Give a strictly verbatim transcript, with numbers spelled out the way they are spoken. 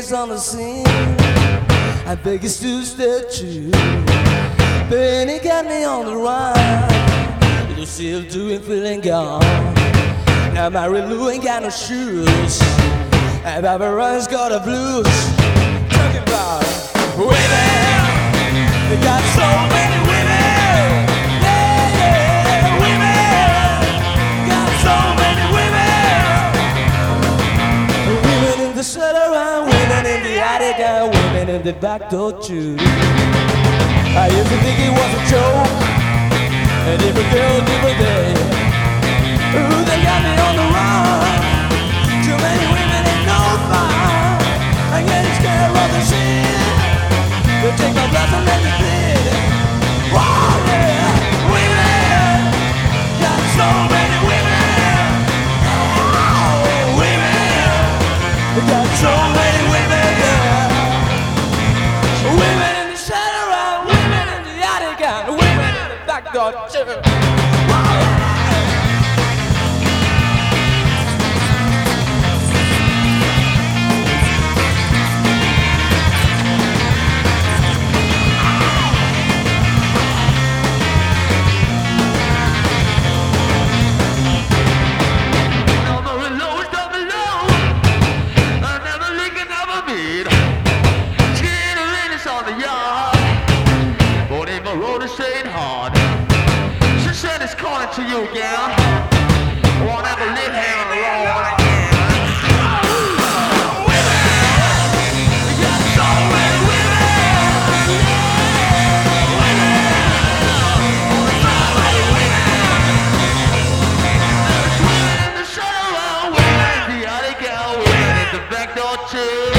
ladies on the scene. I beg you to stay true. Benny got me on the run. You still doing feeling gone. Now Mary Lou ain't got no shoes. And Barbara Ryan's got the blues. Talking about women. They got so many women. Yeah, yeah, women. Got so many women. Women in the shed around, women in the attic, and women in the back door too. I used to think it was a joke, a different girl, different day. Ooh, they got me on the run. Too many women ain't no fun. I'm getting scared of the shit. They take my breath and let me bleed. Oh yeah, women. Got so many women. Oh, women. They got so many women, yeah. Women in the shadow around, women in the attic, and women in the back door too. To you, gal. Won't ever live here on the road again. Women! We got so many women! Women! So many women! There's women in the shower, women in the attic, women in the back door too.